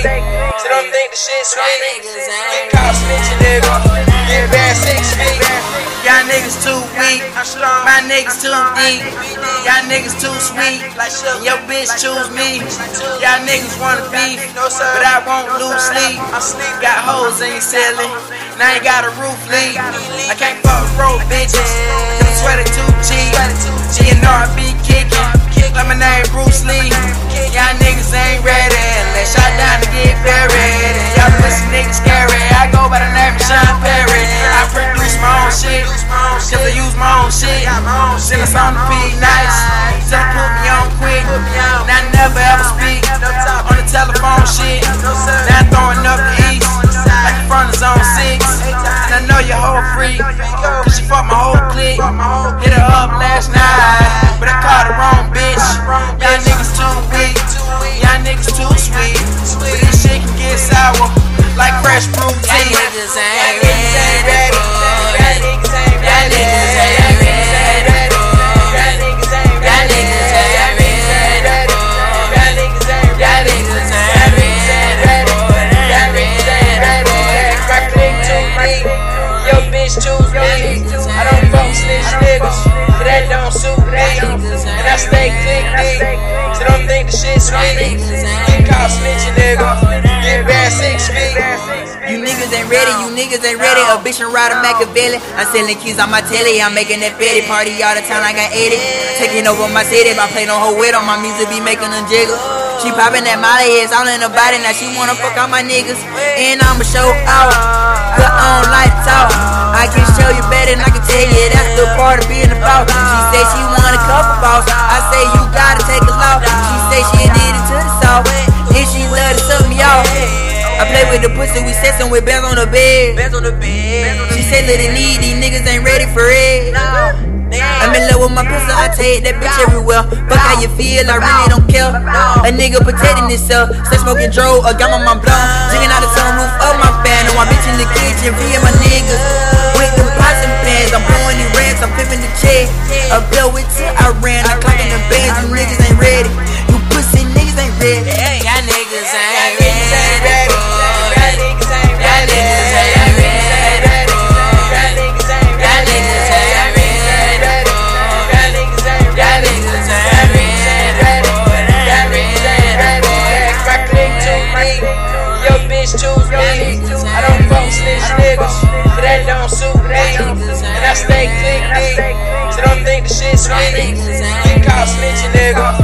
So don't think the shit sweet. Get caught snitching, nigga. Get bad 6 feet. Y'all niggas too weak, my niggas too deep. Y'all niggas too sweet, and your bitch choose me. Y'all niggas wanna beef, but I won't lose sleep. Got hoes in your ceiling, now you got a roof leak. I can't fuck broke bitches, cause I swear they too cheap. GNR be kicking, like my name Bruce Lee. Y'all niggas ain't ready, let's shot down to get buried. Y'all pussy niggas scary, I go by the name of Sean Perry. I produce my own shit, cause I use my own shit. Till it's on the beat nice, till I put me on quick. Now I never ever speak on the telephone shit. Now I'm throwing up the east, like in front of zone 6. And I know your whole freak, cause she fucked my whole clique. Hit her up last night, but I called the wrong bitch. Y'all niggas too weak, y'all niggas too sweet. But this shit can get sour, like fresh fruit tea. Choose me. I don't fuck snitch niggas, but that don't suit me. And I stay click deep, so don't think the shit sweet. Get caught snitching, nigga. Get bad 6 feet. You niggas ain't ready. A bitch and ride a Machiavelli. I'm selling keys on my telly. I'm making that fatty party all the time. I got 80. Taking over my city. I play no whole weight on my music, be making them jiggle. She popping that Molly heads all in her body. Now she wanna fuck all my niggas, and I'ma show out. Put on light talk. I can show you better than I can tell you. That's the part of being about. She say she want a couple balls. I say you gotta take a loss. She say she did it to the south, and she love to suck me off. I play with the pussy, we sexin' with bands on the bed. She said let it lead, these niggas ain't ready for it. I'm in love with my pistol, I take that bitch everywhere. Fuck how you feel, I really don't care. A nigga protecting himself, start smoking dro, a gum on my blunt. Drinking out the sunroof of my fan, and my bitch in the kitchen, feeding my niggas. With them pots and pans, I'm blowing these rants, I'm flipping the check. I blow it till I ran, I'm clocking the bands, you niggas ain't ready. You pussy niggas ain't ready. Y'all niggas ain't ready. Choose me. I don't fuck snitch niggas, but that don't suit me. And I stay click deep, so don't think the shit sweet. Get caught snitching, nigga.